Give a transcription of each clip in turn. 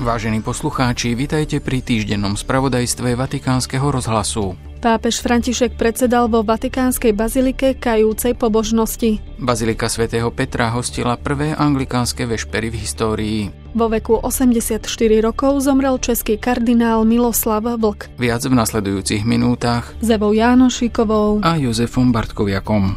Vážení poslucháči, vitajte pri týždennom spravodajstve Vatikánskeho rozhlasu. Pápež František predsedal vo Vatikánskej bazilike kajúcej pobožnosti. Bazilika svätého Petra hostila prvé anglikánske vešpery v histórii. Vo veku 84 rokov zomrel český kardinál Miloslav Vlk. Viac v nasledujúcich minútach s Evou Jánošíkovou a Jozefom Bartkoviakom.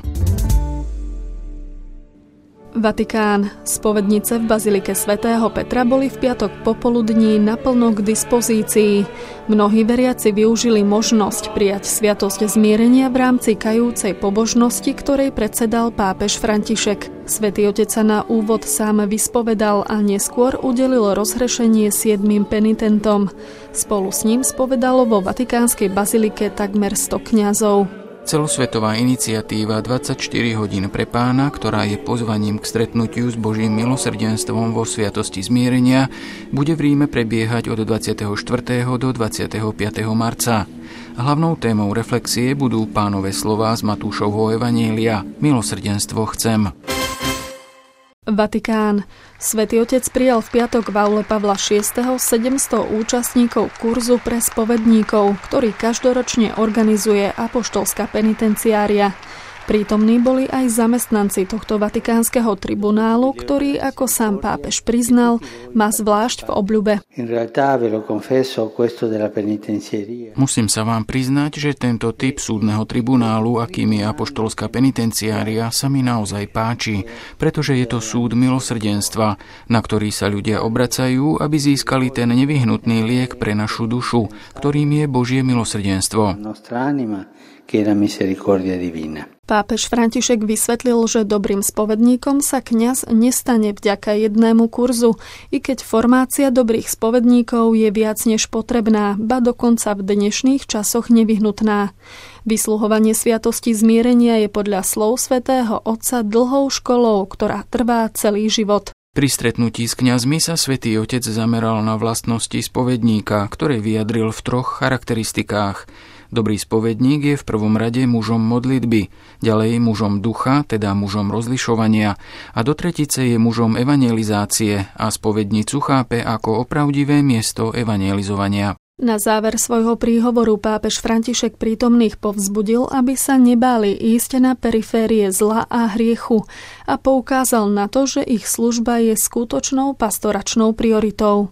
Vatikán. Spovednice v bazilike svätého Petra boli v piatok popoludní naplno k dispozícii. Mnohí veriaci využili možnosť prijať sviatosť zmierenia v rámci kajúcej pobožnosti, ktorej predsedal pápež František. Svätý Otec sa na úvod sám vyspovedal a neskôr udelil rozhrešenie 7 penitentom. Spolu s ním spovedalo vo Vatikánskej bazilike takmer 100 kňazov. Celosvetová iniciatíva 24 hodín pre Pána, ktorá je pozvaním k stretnutiu s Božím milosrdenstvom vo sviatosti zmierenia, bude v Ríme prebiehať od 24. do 25. marca. Hlavnou témou reflexie budú Pánove slová z Matúšovho evanjelia Milosrdenstvo chcem. Vatikán. Svätý Otec prijal v piatok v aule Pavla VI. 700 účastníkov kurzu pre spovedníkov, ktorý každoročne organizuje apoštolská penitenciária. Prítomní boli aj zamestnanci tohto vatikánskeho tribunálu, ktorý, ako sám pápež priznal, má zvlášť v obľúbe. Musím sa vám priznať, že tento typ súdneho tribunálu, akým je apoštolská penitenciária, sa mi naozaj páči, pretože je to súd milosrdenstva, na ktorý sa ľudia obracajú, aby získali ten nevyhnutný liek pre našu dušu, ktorým je Božie milosrdenstvo. Pápež František vysvetlil, že dobrým spovedníkom sa kňaz nestane vďaka jednému kurzu, i keď formácia dobrých spovedníkov je viac než potrebná, ba dokonca v dnešných časoch nevyhnutná. Vysluhovanie sviatosti zmierenia je podľa slov svätého Otca dlhou školou, ktorá trvá celý život. Pri stretnutí s kňazmi sa Svätý Otec zameral na vlastnosti spovedníka, ktoré vyjadril v 3 charakteristikách. Dobrý spovedník je v prvom rade mužom modlitby, ďalej mužom ducha, teda mužom rozlišovania, a do tretice je mužom evangelizácie a spovednicu chápe ako opravdivé miesto evangelizovania. Na záver svojho príhovoru pápež František prítomných povzbudil, aby sa nebáli ísť na periférie zla a hriechu a poukázal na to, že ich služba je skutočnou pastoračnou prioritou.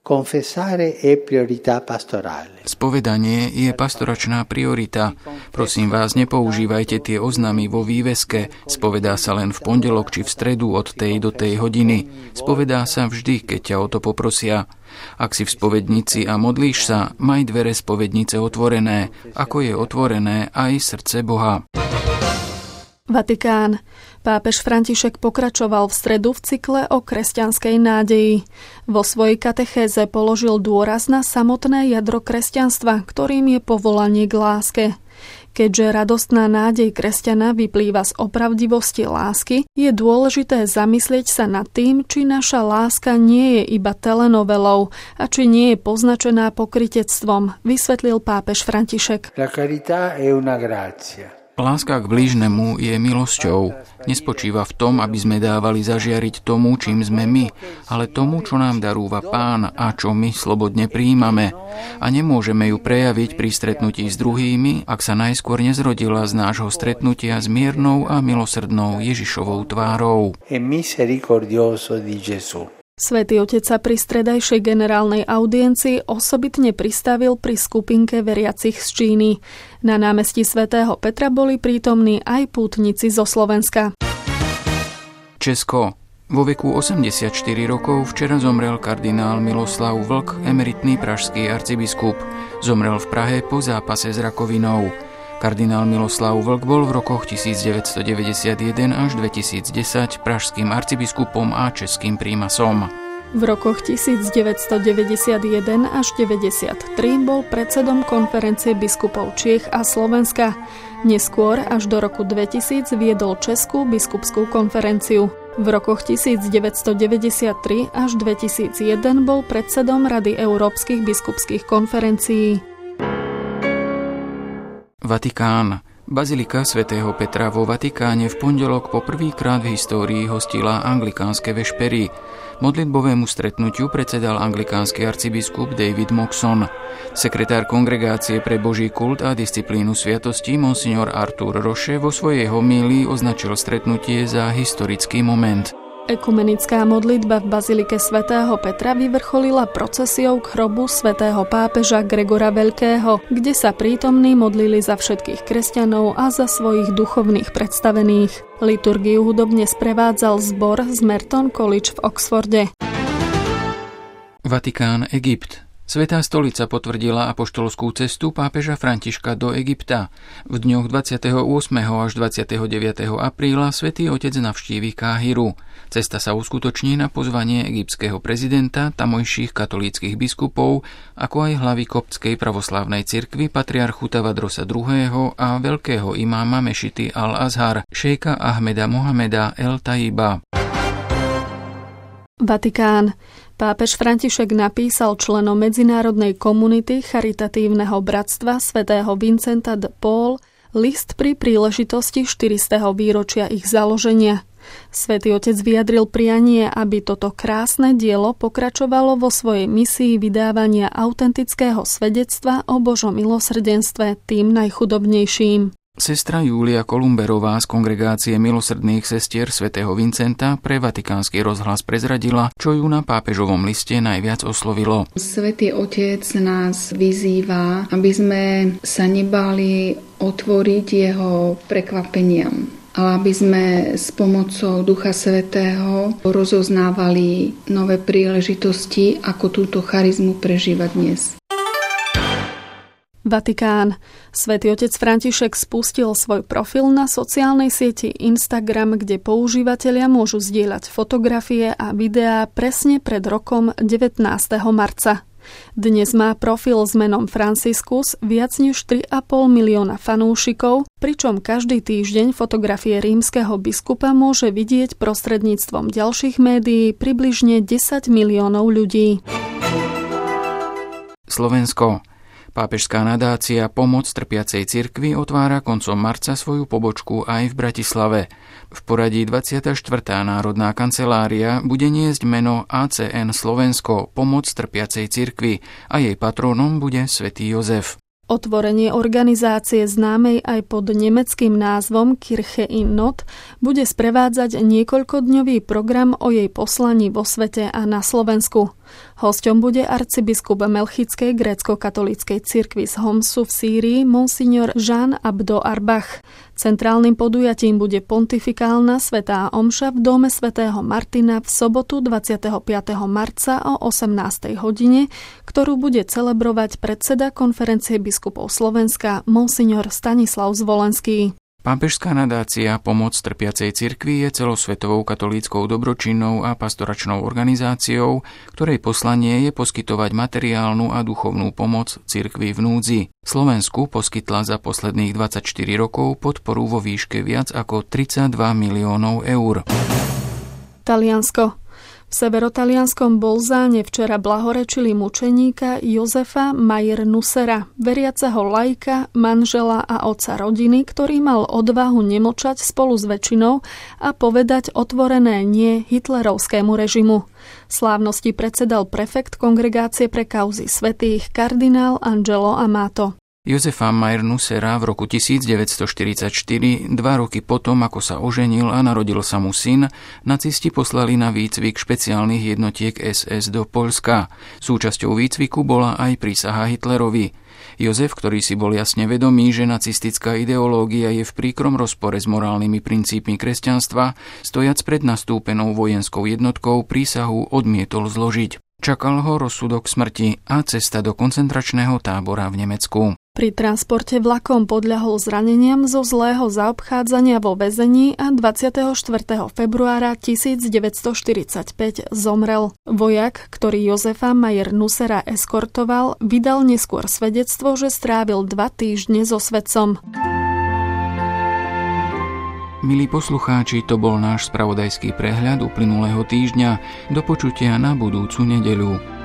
Spovedanie je pastoračná priorita. Prosím vás, nepoužívajte tie oznamy vo výveske. Spovedá sa len v pondelok či v stredu od tej do tej hodiny. Spovedá sa vždy, keď ťa o to poprosia. Ak si v spovednici a modlíš sa, maj dvere spovednice otvorené, ako je otvorené aj srdce Boha. Vatikán. Pápež František pokračoval v stredu v cykle o kresťanskej nádeji. Vo svojej katechéze položil dôraz na samotné jadro kresťanstva, ktorým je povolanie k láske. Keďže radostná nádej kresťana vyplýva z opravdivosti lásky, je dôležité zamyslieť sa nad tým, či naša láska nie je iba telenovelou a či nie je poznačená pokrytectvom, vysvetlil pápež František. Láska k blížnemu je milosťou. Nespočíva v tom, aby sme dávali zažiariť tomu, čím sme my, ale tomu, čo nám darúva Pán a čo my slobodne prijímame. A nemôžeme ju prejaviť pri stretnutí s druhými, ak sa najskôr nezrodila z nášho stretnutia s miernou a milosrdnou Ježišovou tvárou. Svätý Otec sa pri stredajšej generálnej audiencii osobitne pristavil pri skupinke veriacich z Číny. Na námestí svätého Petra boli prítomní aj pútnici zo Slovenska. Česko. Vo veku 84 rokov včera zomrel kardinál Miloslav Vlk, emeritný pražský arcibiskup. Zomrel v Prahe po zápase s rakovinou. Kardinál Miloslav Vlk bol v rokoch 1991 až 2010 pražským arcibiskupom a českým prímasom. V rokoch 1991 až 1993 bol predsedom konferencie biskupov Čiech a Slovenska. Neskôr až do roku 2000 viedol Českú biskupskú konferenciu. V rokoch 1993 až 2001 bol predsedom Rady európskych biskupských konferencií. Vatikán. Bazilika svätého Petra vo Vatikáne v pondelok po prvýkrát v histórii hostila anglikánske vešpery. Modlitbovému stretnutiu predsedal anglikánsky arcibiskup David Moxon. Sekretár Kongregácie pre Boží kult a disciplínu sviatosti monsignor Arthur Roche vo svojej homílii označil stretnutie za historický moment. Ekumenická modlitba v Bazilike svätého Petra vyvrcholila procesiou k hrobu svätého pápeža Gregora Veľkého, kde sa prítomní modlili za všetkých kresťanov a za svojich duchovných predstavených. Liturgiu hudobne sprevádzal zbor z Merton College v Oxforde. Vatikán, Egypt. Svätá stolica potvrdila apoštolskú cestu pápeža Františka do Egypta. V dňoch 28. až 29. apríla Svätý Otec navštíví Káhiru. Cesta sa uskutoční na pozvanie egyptského prezidenta, tamojších katolíckych biskupov, ako aj hlavy koptskej pravoslávnej cirkvi patriarchu Tavadrosa II. A veľkého imáma mešity Al-Azhar, šejka Ahmeda Mohameda El Taiba. Vatikán. Pápež František napísal členom medzinárodnej komunity charitatívneho bratstva svätého Vincenta de Paul list pri príležitosti 400. výročia ich založenia. Svätý Otec vyjadril prianie, aby toto krásne dielo pokračovalo vo svojej misii vydávania autentického svedectva o Božom milosrdenstve tým najchudobnejším. Sestra Júlia Kolumberová z Kongregácie milosrdných sestier svätého Vincenta pre Vatikánsky rozhlas prezradila, čo ju na pápežovom liste najviac oslovilo. Svätý Otec nás vyzýva, aby sme sa nebali otvoriť jeho prekvapeniam, ale aby sme s pomocou Ducha Svätého rozoznávali nové príležitosti, ako túto charizmu prežívať dnes. Vatikán. Svätý Otec František spustil svoj profil na sociálnej sieti Instagram, kde používatelia môžu zdieľať fotografie a videá presne pred rokom 19. marca. Dnes má profil s menom Franciscus viac než 3,5 milióna fanúšikov, pričom každý týždeň fotografie rímskeho biskupa môže vidieť prostredníctvom ďalších médií približne 10 miliónov ľudí. Slovensko. Pápežská nadácia Pomoc trpiacej cirkvi otvára koncom marca svoju pobočku aj v Bratislave. V poradí 24. národná kancelária bude niesť meno ACN Slovensko Pomoc trpiacej cirkvi a jej patrónom bude svätý Jozef. Otvorenie organizácie známej aj pod nemeckým názvom Kirche in Not bude sprevádzať niekoľkodňový program o jej poslaní vo svete a na Slovensku. Hosťom bude arcibiskup Melchickej grécko-katolíckej cirkvi z Homsu v Sýrii monsignor Jean Abdo Arbach. Centrálnym podujatím bude pontifikálna svätá omša v dome svätého Martina v sobotu 25. marca o 18. hodine, ktorú bude celebrovať predseda konferencie biskupov Slovenska monsignor Stanislav Zvolenský. Pápežská nadácia Pomoc trpiacej cirkvi je celosvetovou katolíckou dobročinnou a pastoračnou organizáciou, ktorej poslanie je poskytovať materiálnu a duchovnú pomoc cirkvi v núdzi. Slovensku poskytla za posledných 24 rokov podporu vo výške viac ako 32 miliónov eur. Taliansko. V severotalianskom Bolzáne včera blahorečili mučeníka Josefa Mayer Nussera, veriaceho laika, manžela a otca rodiny, ktorý mal odvahu nemlčať spolu s väčšinou a povedať otvorené nie hitlerovskému režimu. Slávnosti predsedal prefekt Kongregácie pre kauzy svätých kardinál Angelo Amato. Josefa Mayer Nussera v roku 1944, 2 roky potom, ako sa oženil a narodil sa mu syn, nacisti poslali na výcvik špeciálnych jednotiek SS do Poľska. Súčasťou výcviku bola aj prísaha Hitlerovi. Jozef, ktorý si bol jasne vedomý, že nacistická ideológia je v príkrom rozpore s morálnymi princípmi kresťanstva, stojac pred nastúpenou vojenskou jednotkou prísahu odmietol zložiť. Čakal ho rozsudok smrti a cesta do koncentračného tábora v Nemecku. Pri transporte vlakom podľahol zraneniam zo zlého zaobchádzania vo väzení a 24. februára 1945 zomrel. Vojak, ktorý Josefa Mayer Nussera eskortoval, vydal neskôr svedectvo, že strávil 2 týždne so svedcom. Milí poslucháči, to bol náš spravodajský prehľad uplynulého týždňa. Do počutia na budúcu nedeľu.